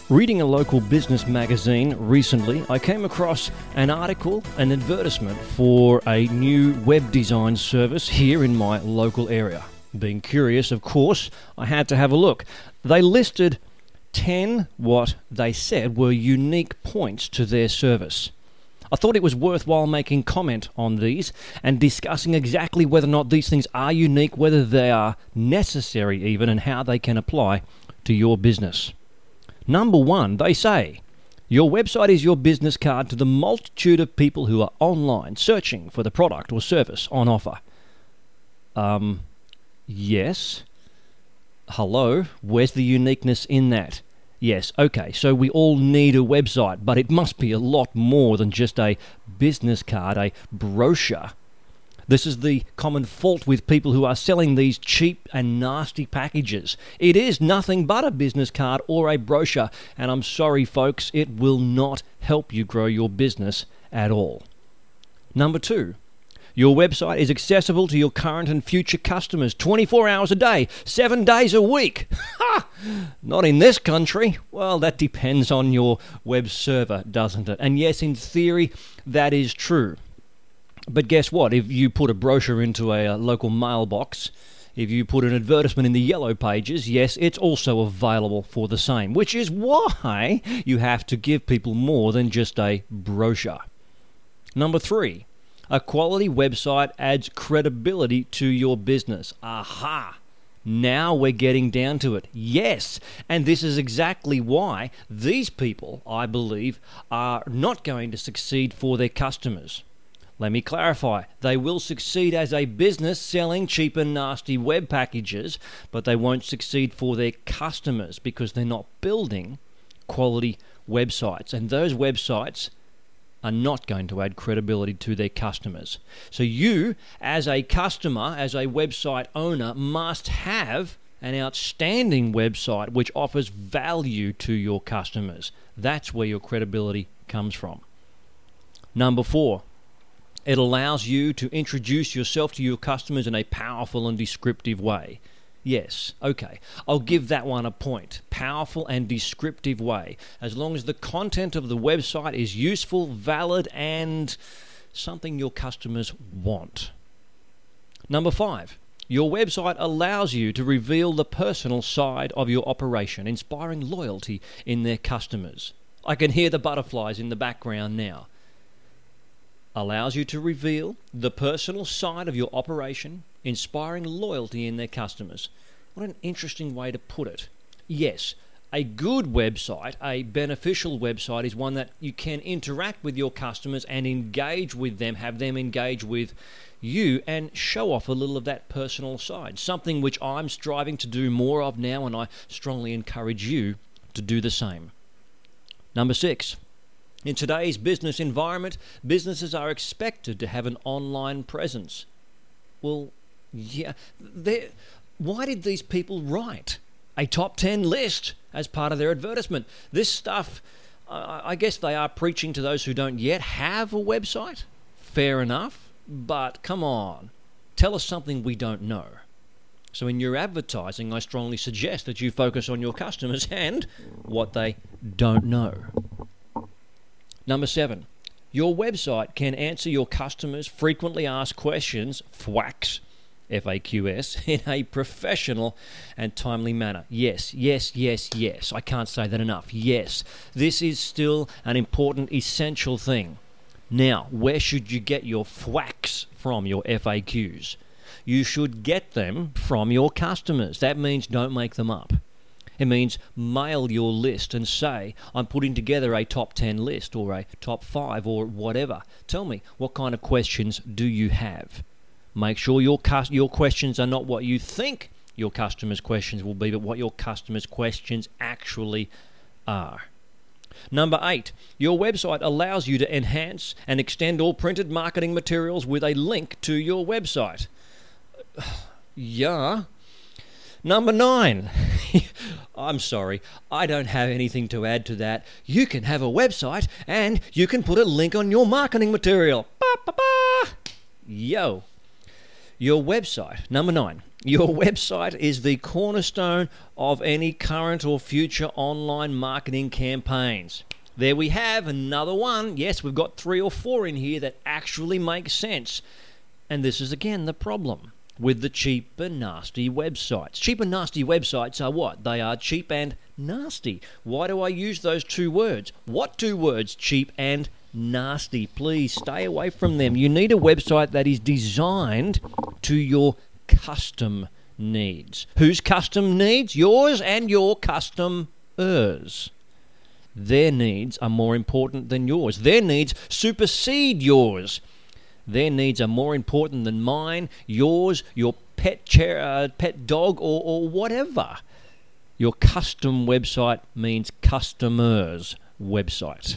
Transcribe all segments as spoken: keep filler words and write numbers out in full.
Reading a local business magazine recently, I came across an article, an advertisement for a new web design service here in my local area. Being curious, of course, I had to have a look. They listed ten what they said were unique points to their service. I thought it was worthwhile making comment on these and discussing exactly whether or not these things are unique, whether they are necessary even, and how they can apply to your business. Number one, they say, your website is your business card to the multitude of people who are online searching for the product or service on offer. Um, yes. Hello, where's the uniqueness in that? Yes, okay, so we all need a website, but it must be a lot more than just a business card, a brochure. This is the common fault with people who are selling these cheap and nasty packages. It is nothing but a business card or a brochure, and I'm sorry folks, it will not help you grow your business at all. Number two, your website is accessible to your current and future customers twenty-four hours a day, seven days a week. Ha! Not in this country. Well, that depends on your web server, doesn't it? And yes, in theory, that is true. But guess what? If you put a brochure into a, a local mailbox, if you put an advertisement in the yellow pages, yes, it's also available for the same, which is why you have to give people more than just a brochure. Number three, a quality website adds credibility to your business. Aha! Now we're getting down to it. Yes, and this is exactly why these people, I believe, are not going to succeed for their customers. Let me clarify, they will succeed as a business selling cheap and nasty web packages, but they won't succeed for their customers because they're not building quality websites. And those websites are not going to add credibility to their customers. So you, as a customer, as a website owner, must have an outstanding website which offers value to your customers. That's where your credibility comes from. Number four, it allows you to introduce yourself to your customers in a powerful and descriptive way. Yes, okay, I'll give that one a point. Powerful and descriptive way. As long as the content of the website is useful, valid, and something your customers want. Number five, your website allows you to reveal the personal side of your operation, inspiring loyalty in their customers. I can hear the butterflies in the background now. Allows you to reveal the personal side of your operation, inspiring loyalty in their customers. What an interesting way to put it. Yes, a good website, a beneficial website, is one that you can interact with your customers and engage with them, have them engage with you, and show off a little of that personal side. Something which I'm striving to do more of now, and I strongly encourage you to do the same. Number six. In today's business environment, businesses are expected to have an online presence. Well, yeah, why did these people write a top ten list as part of their advertisement? This stuff, uh, I guess they are preaching to those who don't yet have a website. Fair enough, but come on, tell us something we don't know. So in your advertising, I strongly suggest that you focus on your customers and what they don't know. Number seven, your website can answer your customers' frequently asked questions, F A Qs, F A Q S, in a professional and timely manner. Yes, yes, yes, yes. I can't say that enough. Yes, this is still an important, essential thing. Now, where should you get your F A Qs from, your F A Qs? You should get them from your customers. That means don't make them up. It means mail your list and say, I'm putting together a top ten list or a top five or whatever. Tell me, what kind of questions do you have? Make sure your cu- your questions are not what you think your customers' questions will be, but what your customers' questions actually are. Number eight, your website allows you to enhance and extend all printed marketing materials with a link to your website. Yeah. Number nine, I'm sorry, I don't have anything to add to that. You can have a website and you can put a link on your marketing material. Ba, ba, ba. Yo. Your website, number nine, Your website is the cornerstone of any current or future online marketing campaigns. There we have another one. Yes, we've got three or four in here that actually make sense. And this is again the problem with the cheap and nasty websites. Cheap and nasty websites are what? They are cheap and nasty. Why do I use those two words? What two words? Cheap and nasty. Please stay away from them. You need a website that is designed to your custom needs. Whose custom needs? Yours and your customers. Their needs are more important than yours. Their needs supersede yours. Their needs are more important than mine, yours, your pet chair, uh, pet dog, or, or whatever. Your custom website means customers' website.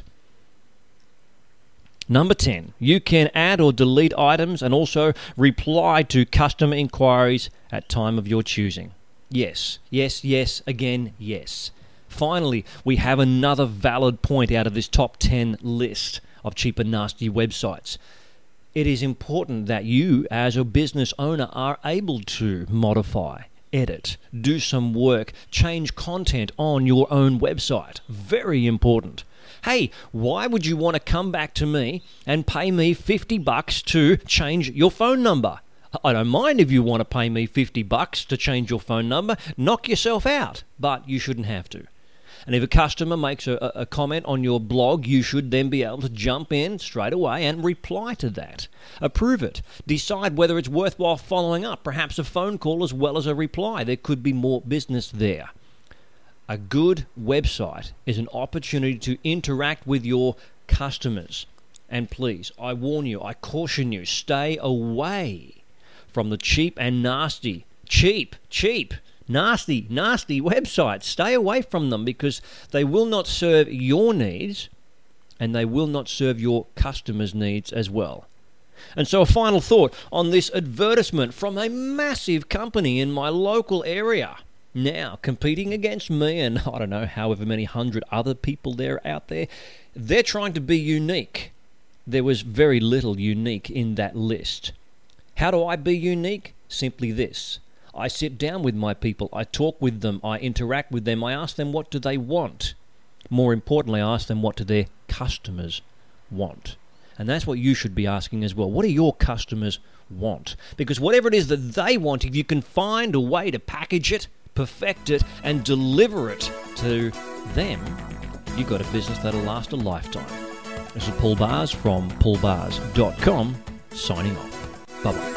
Number ten, you can add or delete items and also reply to customer inquiries at time of your choosing. Yes, yes, yes, again, yes. Finally, we have another valid point out of this top ten list of cheap and nasty websites. It is important that you, as a business owner, are able to modify, edit, do some work, change content on your own website. Very important. Hey, why would you want to come back to me and pay me fifty bucks to change your phone number? I don't mind if you want to pay me fifty bucks to change your phone number. Knock yourself out, but you shouldn't have to. And if a customer makes a, a comment on your blog, you should then be able to jump in straight away and reply to that. Approve it. Decide whether it's worthwhile following up, perhaps a phone call as well as a reply. There could be more business there. A good website is an opportunity to interact with your customers. And please, I warn you, I caution you, stay away from the cheap and nasty, cheap, cheap, nasty, nasty websites. Stay away from them because they will not serve your needs and they will not serve your customers' needs as well. And so a final thought on this advertisement from a massive company in my local area. Now, competing against me and, I don't know, however many hundred other people there out there, they're trying to be unique. There was very little unique in that list. How do I be unique? Simply this. I sit down with my people, I talk with them, I interact with them, I ask them what do they want. More importantly, I ask them what do their customers want. And that's what you should be asking as well. What do your customers want? Because whatever it is that they want, if you can find a way to package it, perfect it, and deliver it to them, you've got a business that'll last a lifetime. This is Paul Bars from paul bars dot com, signing off. Bye-bye.